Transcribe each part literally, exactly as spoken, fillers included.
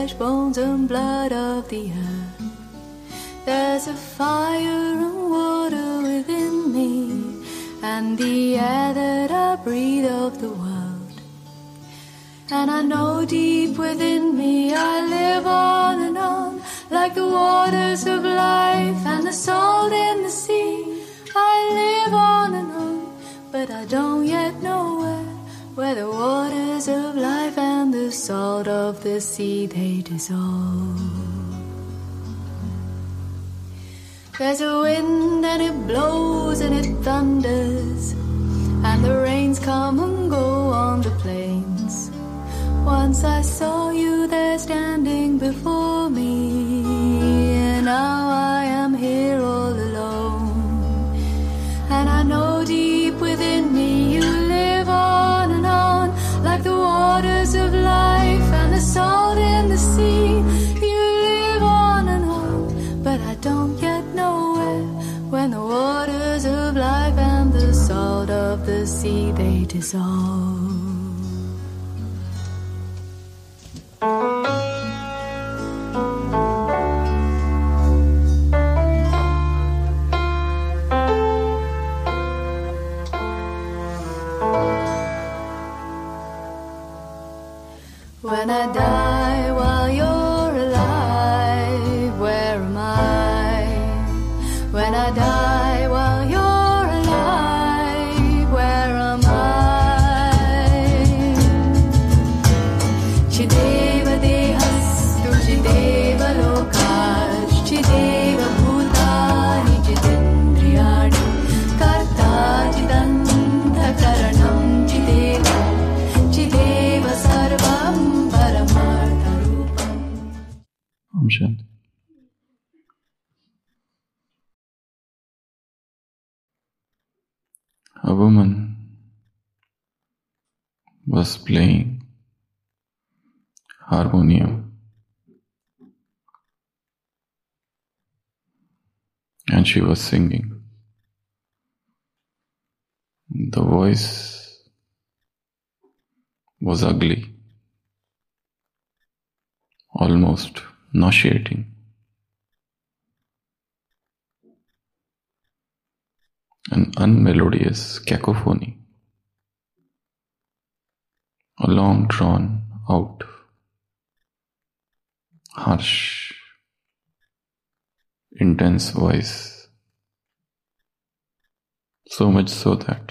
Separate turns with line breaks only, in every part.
flesh, bones and blood of the earth. There's a fire and water within me, and the air that I breathe of the world. And I know deep within me I live on and on, like the waters of life and the salt in the sea. I live on and on, but I don't yet know where, where the waters of life and the salt of the sea, they dissolve. There's a wind and it blows and it thunders, and the rains come and go on the plains. Once I saw you there standing before me, and now I am here all alone. And I know deep within me you live on and on, like the waters of life and the salt in the sea. You live on and on, but I don't yet know where, when the waters of life and the salt of the sea, they dissolve. When I die while you're alive, where am I? When I die while you're alive, where am I? Chideva dehastu, chideva lokash, chideva bhutani, chidendriyani, karta chidanta karanam, chideva, chideva sarvam.
Om Shanti. A woman was playing harmonium, and she was singing. The voice was ugly, almost nauseating. An unmelodious cacophony, a long drawn out, harsh, intense voice, so much so that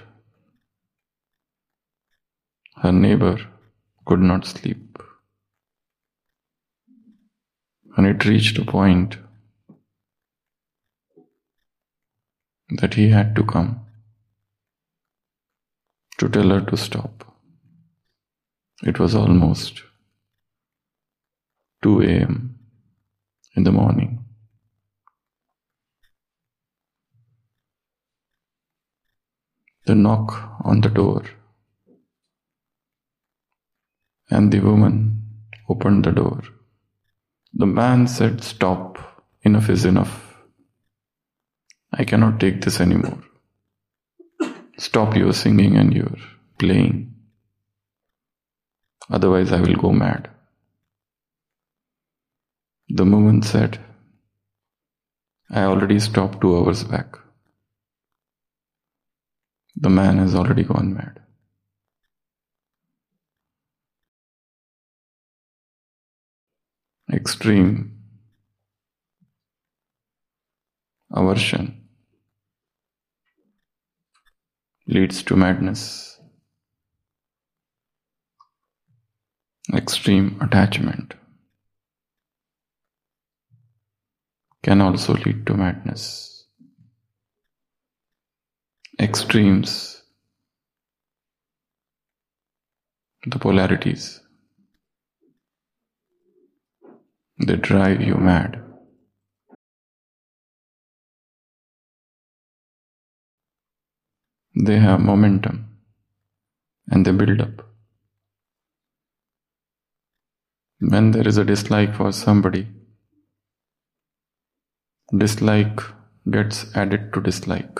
her neighbor could not sleep. And it reached a point that he had to come to tell her to stop. It was almost two a.m. in the morning. The knock on the door, and the woman opened the door. The man said, "Stop, enough is enough. I cannot take this anymore. Stop your singing and your playing. Otherwise I will go mad." The woman said, "I already stopped two hours back. The man has already gone mad." Extreme aversion leads to madness. Extreme attachment can also lead to madness. Extremes, the polarities, they drive you mad. They have momentum and they build up. When there is a dislike for somebody, dislike gets added to dislike.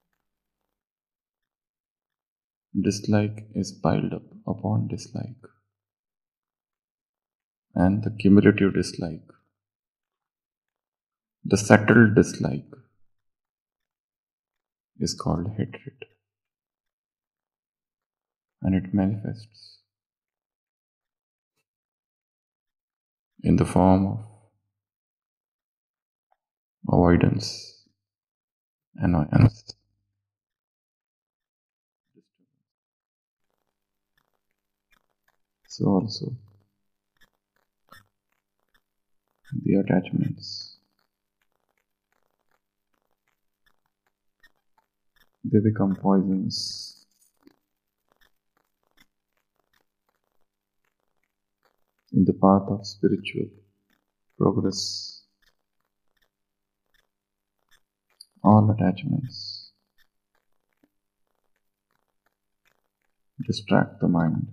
Dislike is piled up upon dislike. and the cumulative dislike, the settled dislike, is called hatred, and it manifests in the form of avoidance, annoyance, so also the attachments, they become poisonous in the path of spiritual progress. All attachments distract the mind,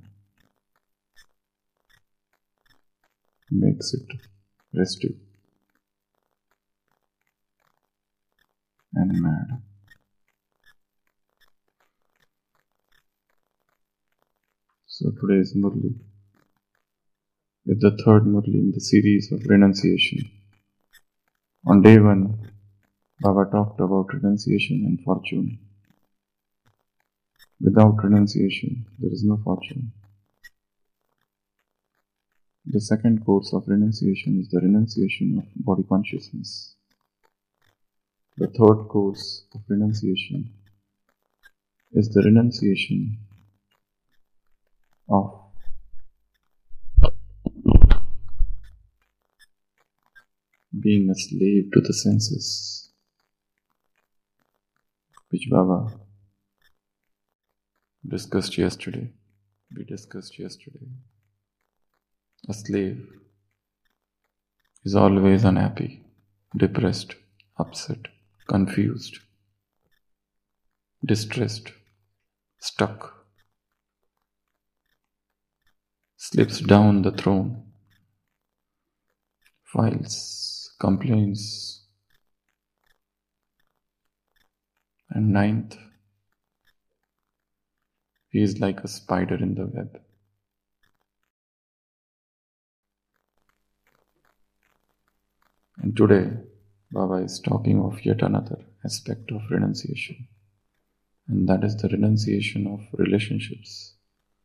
makes it restive and mad. So today's Murli is the third Murli in the series of renunciation. On day one, Baba talked about renunciation and fortune. Without renunciation, there is no fortune. The second course of renunciation is the renunciation of body consciousness. The third course of renunciation is the renunciation of being a slave to the senses, which Baba discussed yesterday. We discussed yesterday. A slave is always unhappy, depressed, upset, confused, distressed, stuck, slips down the throne, files, complains, and ninth, he is like a spider in the web. And today, Baba is talking of yet another aspect of renunciation, and that is the renunciation of relationships.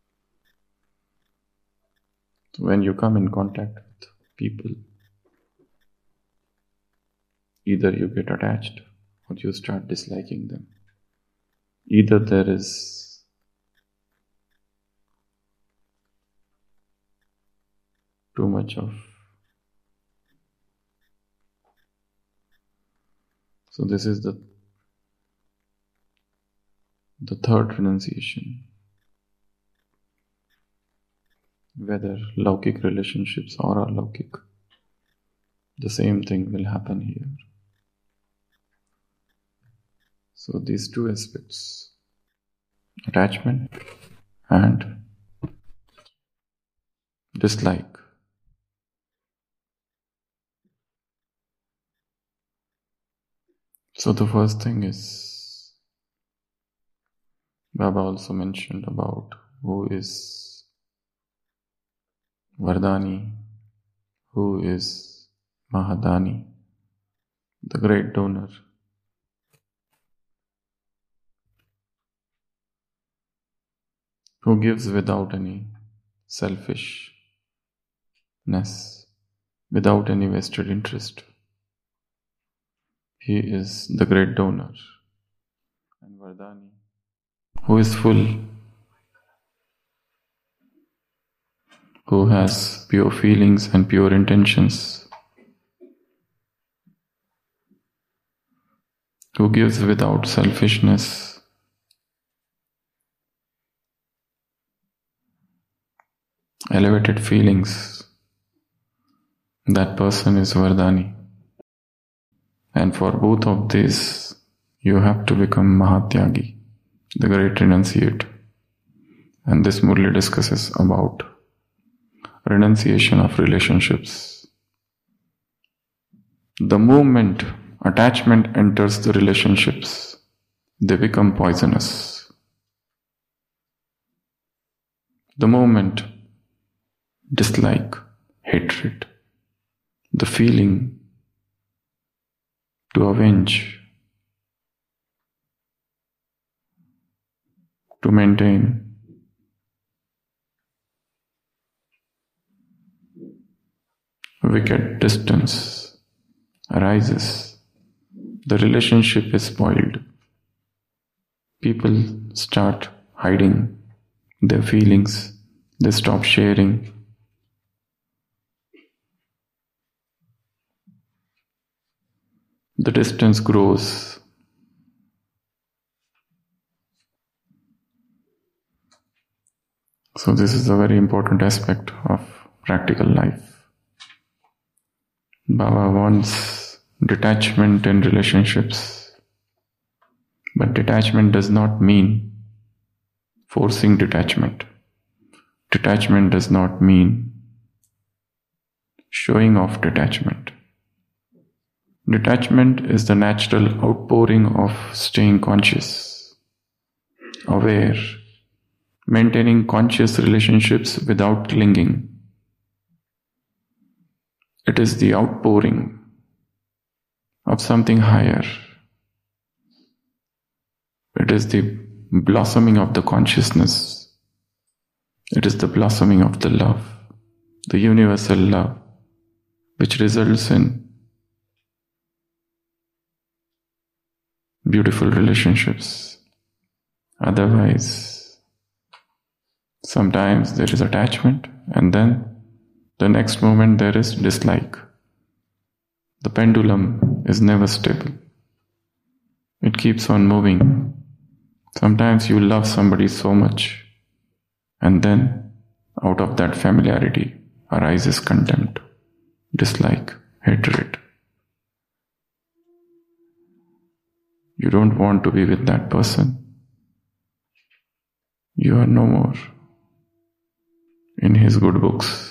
So when you come in contact with people, either you get attached or you start disliking them. Either there is too much of. So this is the the third renunciation. Whether Laukik relationships or Alaukik, the same thing will happen here. So these two aspects, attachment and dislike, so the first thing is, Baba also mentioned about who is Vardani, who is Mahadani, the great donor. Who gives without any selfishness, without any vested interest. He is the great donor. And Vardani, who is full, who has pure feelings and pure intentions, who gives without selfishness, elevated feelings, that person is Vardani. And for both of these, you have to become Mahatyagi, the great renunciate. And this Murli discusses about renunciation of relationships. The moment attachment enters the relationships, they become poisonous. The moment dislike, hatred, the feeling to avenge, to maintain. Wicked distance arises. The relationship is spoiled. People start hiding their feelings. They stop sharing. The distance grows. So this is a very important aspect of practical life. Baba wants detachment in relationships. But detachment does not mean forcing detachment. Detachment does not mean showing off detachment. Detachment is the natural outpouring of staying conscious, aware, maintaining conscious relationships without clinging. It is the outpouring of something higher. It is the blossoming of the consciousness. It is the blossoming of the love, the universal love, which results in beautiful relationships. Otherwise, sometimes there is attachment, and then the next moment there is dislike. The pendulum is never stable. It keeps on moving. Sometimes you love somebody so much, and then out of that familiarity arises contempt, dislike, hatred. You don't want to be with that person. You are no more in his good books.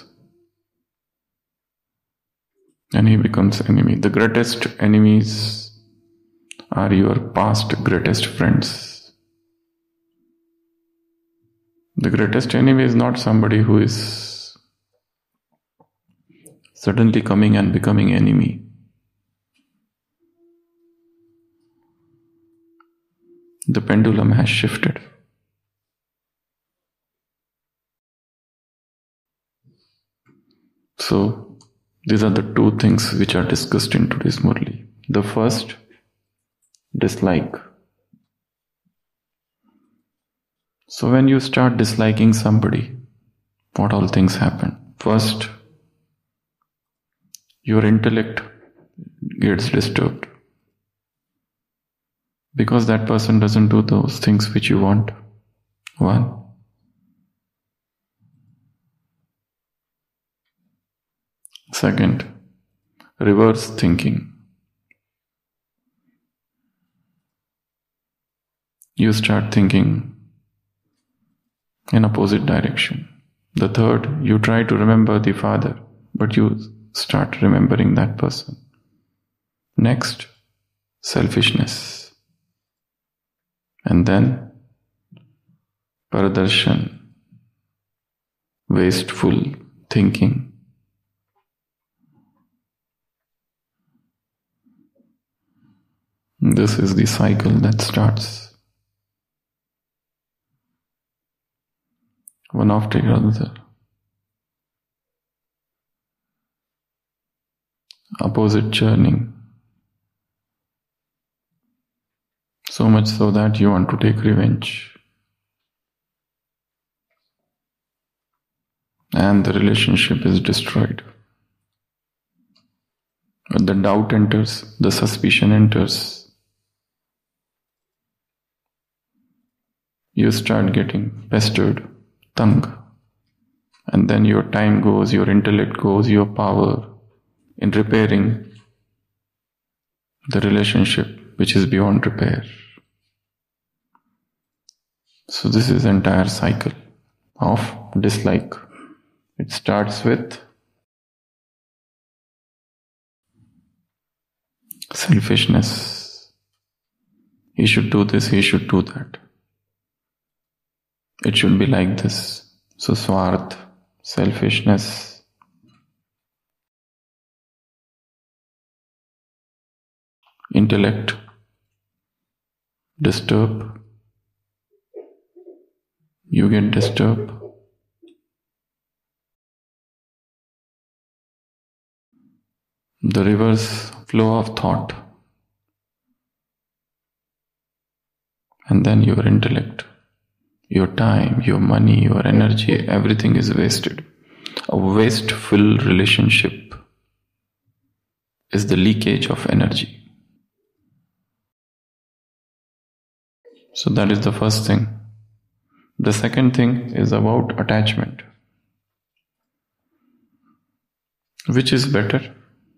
And he becomes enemy. The greatest enemies are your past greatest friends. The greatest enemy is not somebody who is suddenly coming and becoming enemy. The pendulum has shifted. So, these are the two things which are discussed in today's Murli. The first, dislike. So when you start disliking somebody, what all things happen? First, your intellect gets disturbed. Because that person doesn't do those things which you want. One. Second, reverse thinking. You start thinking in opposite direction. The third, you try to remember the father, but you start remembering that person. Next, selfishness. And then, paradarshan, wasteful thinking. This is the cycle that starts. One after the other. Opposite churning. So much so that you want to take revenge. And the relationship is destroyed. When the doubt enters, the suspicion enters. You start getting pestered, tung, and then your time goes, your intellect goes, your power in repairing the relationship which is beyond repair. So this is the entire cycle of dislike. It starts with selfishness. He should do this, he should do that. It should be like this. So swarth, selfishness, intellect disturb, you get disturbed. The reverse flow of thought, and then your intellect, your time, your money, your energy, everything is wasted. A wasteful relationship is the leakage of energy. So that is the first thing. The second thing is about attachment. Which is better?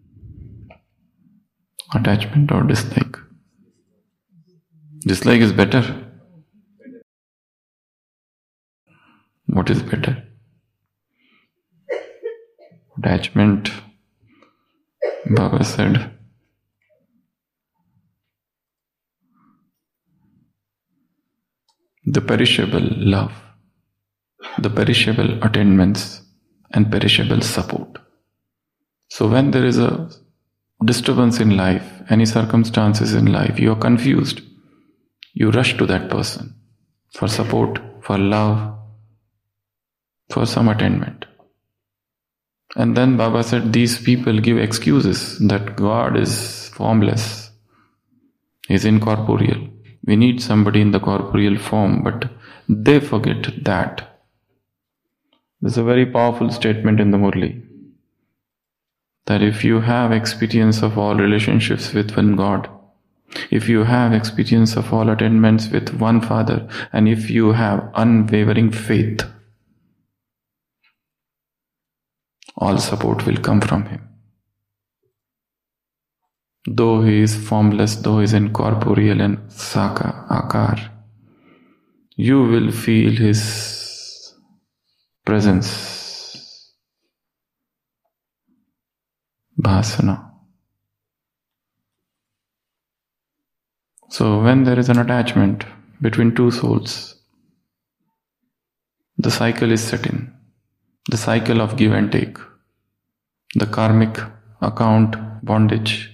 Attachment or dislike? Dislike is better. What is better? Attachment, Baba said, the perishable love, the perishable attainments, and perishable support. So when there is a disturbance in life, any circumstances in life, you are confused. You rush to that person for support, for love, for some attainment. And then Baba said these people give excuses that God is formless, He is incorporeal. We need somebody in the corporeal form, but they forget that. There's a very powerful statement in the Murli, that if you have experience of all relationships with one God, if you have experience of all attainments with one Father, and if you have unwavering faith, all support will come from Him. Though He is formless, though He is incorporeal and Saka, Akar, you will feel His presence. Bhasana. So when there is an attachment between two souls, the cycle is set in. The cycle of give and take. The karmic account bondage.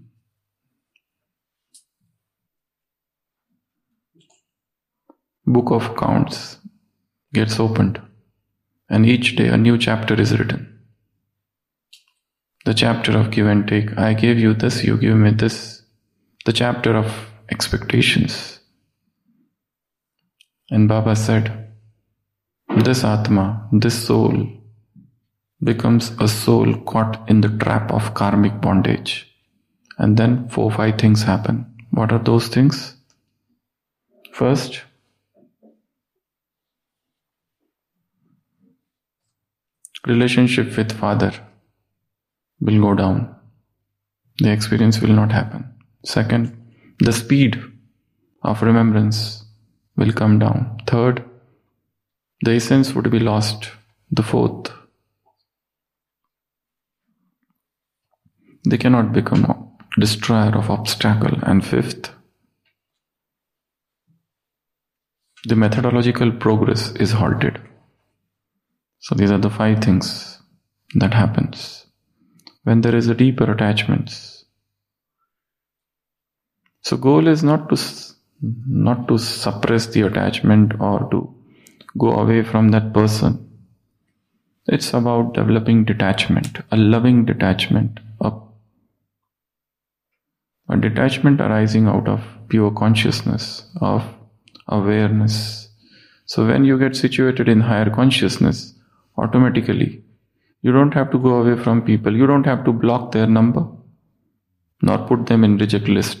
Book of accounts gets opened, and each day a new chapter is written. The chapter of give and take. I gave you this, you give me this. The chapter of expectations. And Baba said, this Atma, this soul, becomes a soul caught in the trap of karmic bondage. And then four, five things happen. What are those things? First, relationship with Father will go down. The experience will not happen. Second, the speed of remembrance will come down. Third, the essence would be lost. The fourth, they cannot become a destroyer of obstacle. And fifth, the methodological progress is halted. So these are the five things that happens when there is a deeper attachments. So goal is not to not to suppress the attachment or to go away from that person. It's about developing detachment, a loving detachment, a, a detachment arising out of pure consciousness, of awareness. So when you get situated in higher consciousness, automatically you don't have to go away from people. You don't have to block their number, nor put them in reject list,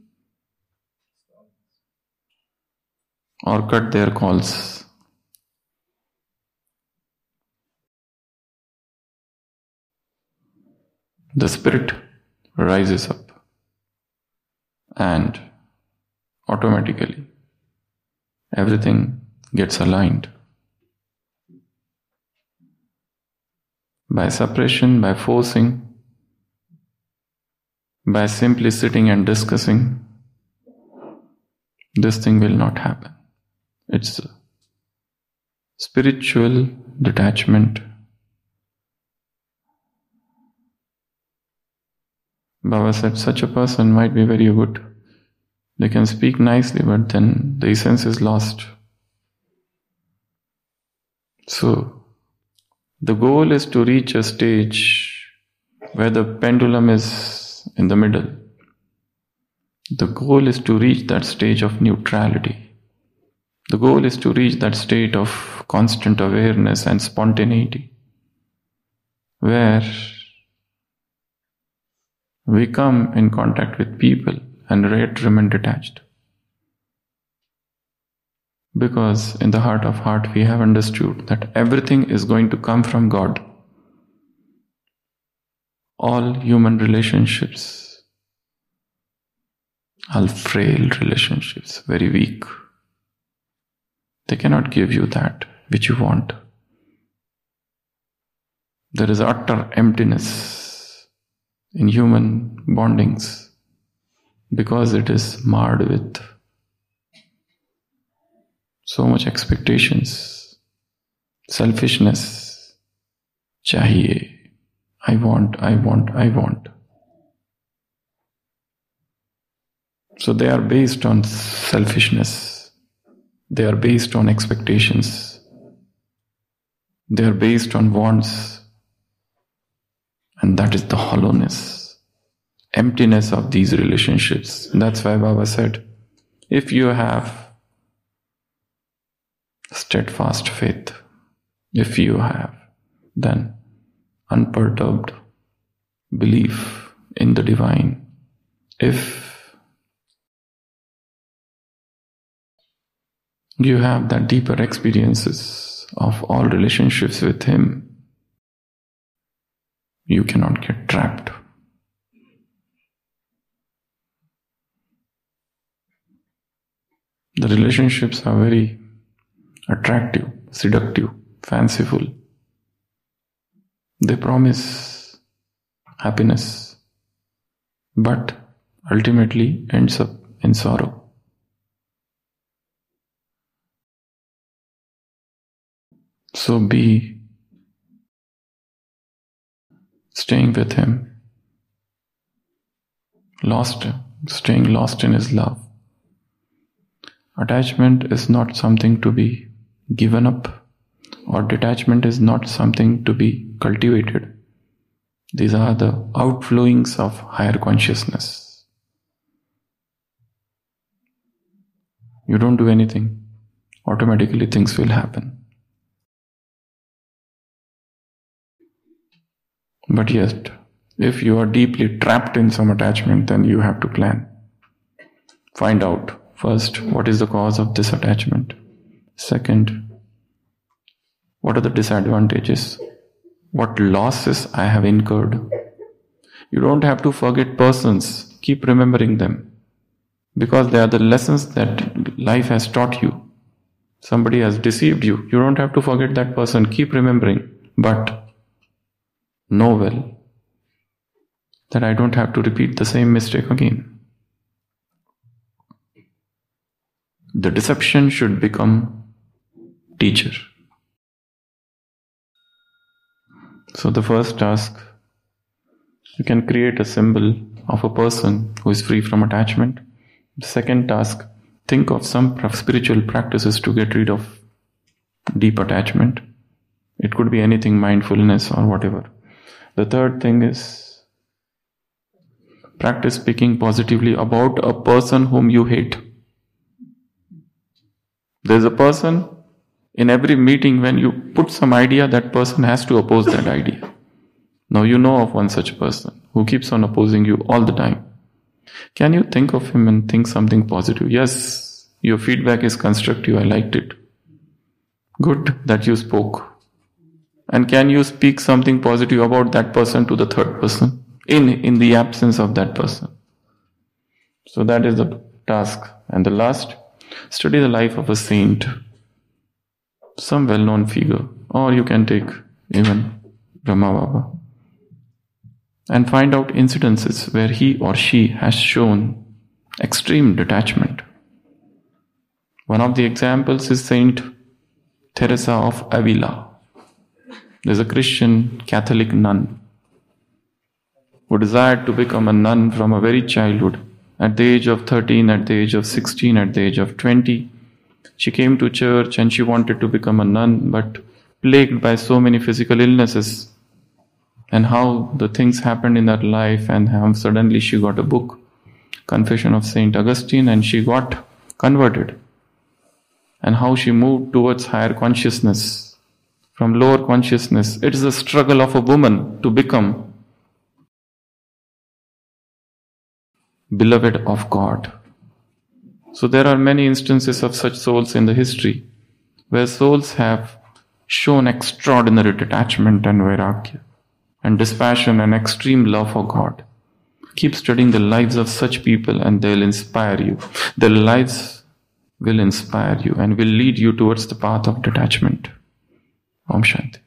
or cut their calls. The spirit rises up and automatically everything gets aligned. By suppression, by forcing, by simply sitting and discussing, this thing will not happen. It's a spiritual detachment Baba said such a person might be very good. They can speak nicely, but then the essence is lost. So, the goal is to reach a stage where the pendulum is in the middle. The goal is to reach that stage of neutrality. The goal is to reach that state of constant awareness and spontaneity, where we come in contact with people and yet remain detached. Because in the heart of heart we have understood that everything is going to come from God. All human relationships are frail relationships, very weak. They cannot give you that which you want. There is utter emptiness in human bondings because it is marred with so much expectations, selfishness, chahiye, I want, I want, I want. So they are based on selfishness. They are based on expectations. They are based on wants. And that is the hollowness, emptiness of these relationships. That's why Baba said, if you have steadfast faith, if you have then unperturbed belief in the divine, if you have that deeper experiences of all relationships with Him, you cannot get trapped. The relationships are very attractive, seductive, fanciful. They promise happiness, but ultimately ends up in sorrow. So be staying with Him, lost, staying lost in His love. Attachment is not something to be given up, or detachment is not something to be cultivated. These are the outflowings of higher consciousness. You don't do anything, automatically things will happen. But yet, if you are deeply trapped in some attachment, then you have to plan. Find out first, what is the cause of this attachment? Second, what are the disadvantages? What losses I have incurred? You don't have to forget persons. Keep remembering them. Because they are the lessons that life has taught you. Somebody has deceived you. You don't have to forget that person. Keep remembering. But know well that I don't have to repeat the same mistake again. The deception should become teacher. So the first task, you can create a symbol of a person who is free from attachment. The second task, think of some spiritual practices to get rid of deep attachment. It could be anything, mindfulness or whatever. The third thing is, practice speaking positively about a person whom you hate. There's a person, in every meeting when you put some idea, that person has to oppose that idea. Now you know of one such person who keeps on opposing you all the time. Can you think of him and think something positive? Yes, your feedback is constructive, I liked it. Good that you spoke. And can you speak something positive about that person to the third person? In, in the absence of that person. So that is the task. And the last, study the life of a saint. Some well-known figure. Or you can take even Brahma Baba. And find out incidences where he or she has shown extreme detachment. One of the examples is Saint Teresa of Avila. There's a Christian Catholic nun who desired to become a nun from a very childhood. At the age of thirteen, at the age of sixteen, at the age of twenty, she came to church and she wanted to become a nun, but plagued by so many physical illnesses, and how the things happened in her life, and how suddenly she got a book, Confession of Saint Augustine, and she got converted, and how she moved towards higher consciousness from lower consciousness. It is a struggle of a woman to become beloved of God. So there are many instances of such souls in the history, where souls have shown extraordinary detachment and vairagya, and dispassion and extreme love for God. Keep studying the lives of such people and they'll inspire you. Their lives will inspire you and will lead you towards the path of detachment. Om Shanti.